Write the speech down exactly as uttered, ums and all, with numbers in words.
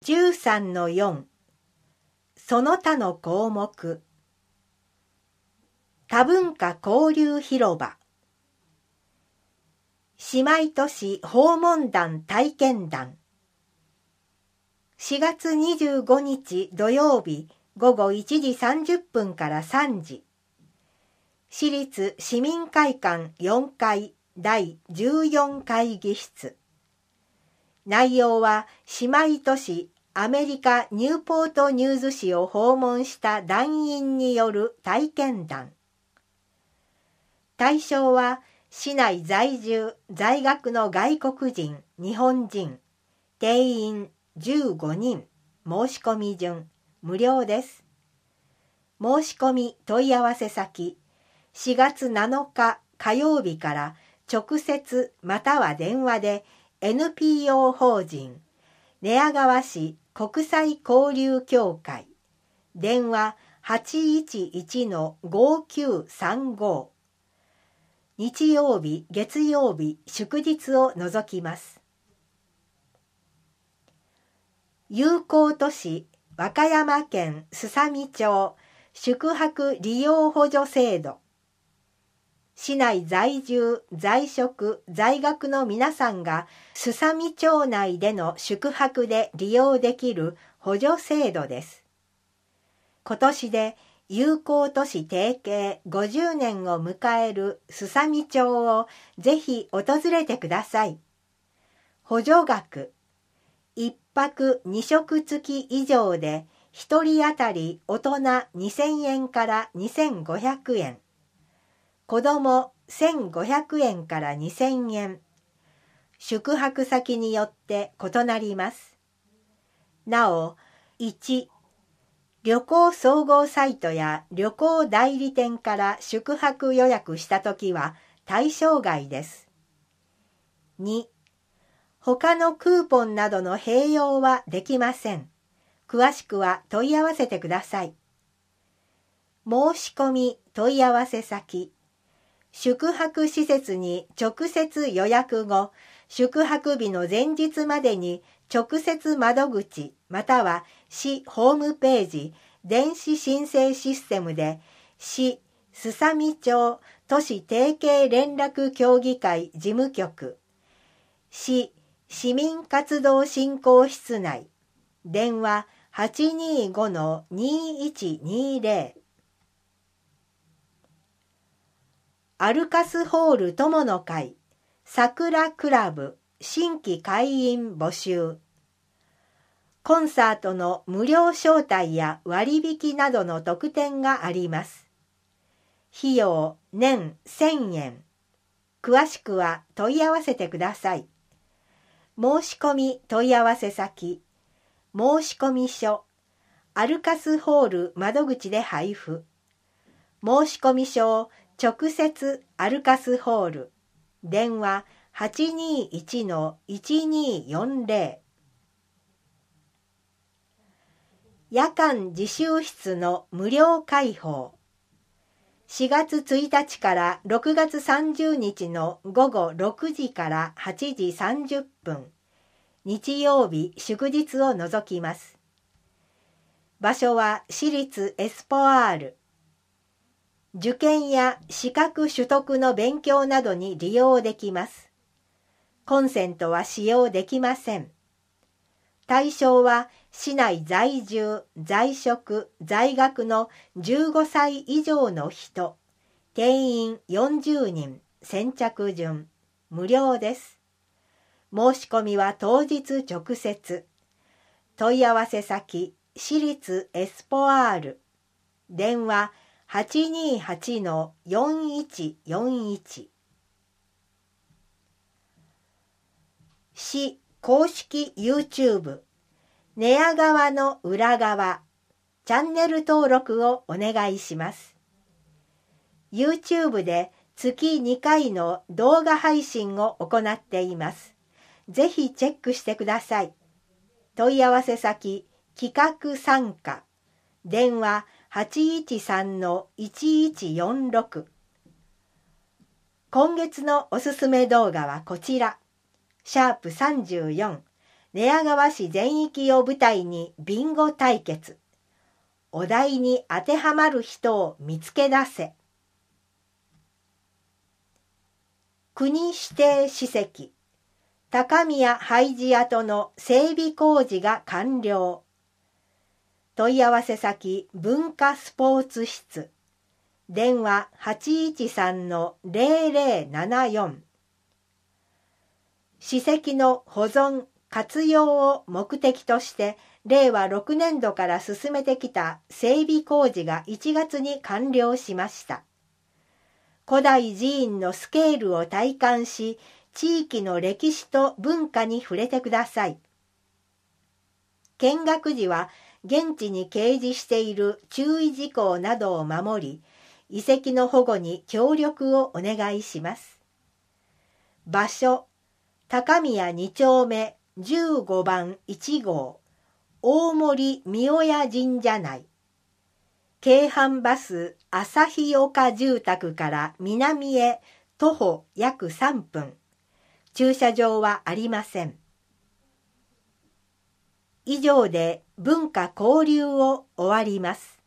じゅうさんのよん、その他の項目。多文化交流広場。姉妹都市訪問団体験談。しがつにじゅうごにち土曜日ごごいちじさんじゅっぷんからさんじ。市立市民会館よんかいだいじゅうよん会議室。内容は姉妹都市アメリカニューポートニューズ市を訪問した団員による体験談。対象は市内在住在学の外国人日本人定員じゅうごにん。申し込み順無料です。申し込み問い合わせ先しがつなのか火曜日から直接または電話で エヌピーオー 法人寝屋川市国際交流協会電話 はちいちいちのごきゅうさんご 日曜日月曜日祝日を除きます。友好都市和歌山県すさみ町宿泊利用補助制度。市内在住在職在学の皆さんがすさみ町内での宿泊で利用できる補助制度です。今年で友好都市提携ごじゅうねんを迎えるすさみ町をぜひ訪れてください。補助額いっぱくにしょく付き以上でひとり当たり大人にせんえんからにせんごひゃくえん、子どもせんごひゃくえんからにせんえん、宿泊先によって異なります。なお、いち、旅行総合サイトや旅行代理店から宿泊予約したときは対象外です。に、他のクーポンなどの併用はできません。詳しくは問い合わせてください。申し込み問い合わせ先、宿泊施設に直接予約後、宿泊日の前日までに直接窓口または市ホームページ、電子申請システムで市すさみ町都市提携連絡協議会事務局、市市民活動振興室内、電話 はちにーごのにいちにーぜろ。アルカスホール友の会桜クラブ新規会員募集。コンサートの無料招待や割引などの特典があります。費用年せんえん。詳しくは問い合わせてください。申し込み問い合わせ先、申込書、アルカスホール窓口で配布。申込書を直接アルカスホール、電話 はちにーいちのいちにーよんぜろ。夜間自習室の無料開放。しがつついたちからろくがつさんじゅうにちのごごろくじからはちじさんじゅっぷん、日曜日祝日を除きます。場所は市立エスポアール。受験や資格取得の勉強などに利用できます。コンセントは使用できません。対象は市内在住、在職、在学のじゅうごさい以上の人、定員よんじゅうにん、先着順、無料です。申し込みは当日直接。問い合わせ先、市立エスポアール。電話 はちにーはちのよんいちよんいち。市公式 YouTube 寝屋川の裏側チャンネル登録をお願いします。YouTube で月にかいの動画配信を行っています。ぜひチェックしてください。問い合わせ先、企画参加、電話 はちいちさんのいちいちよんろく。今月のおすすめ動画はこちら。シャープさんじゅうよん、 寝屋川市全域を舞台にビンゴ対決。お題に当てはまる人を見つけ出せ。国指定史跡、高宮廃寺跡の整備工事が完了。問い合わせ先文化スポーツ室。電話 はちいちさんのゼロゼロななよん。史跡の保存・活用を目的としてれいわろくねんどから進めてきた整備工事がいちがつに完了しました。古代寺院のスケールを体感し、地域の歴史と文化に触れてください。見学時は現地に掲示している注意事項などを守り、遺跡の保護に協力をお願いします。場所、高宮に丁目じゅうごばんいち号、大森三親神社内。京阪バス旭岡住宅から南へ徒歩約さんぷん。駐車場はありません。以上で文化交流を終わります。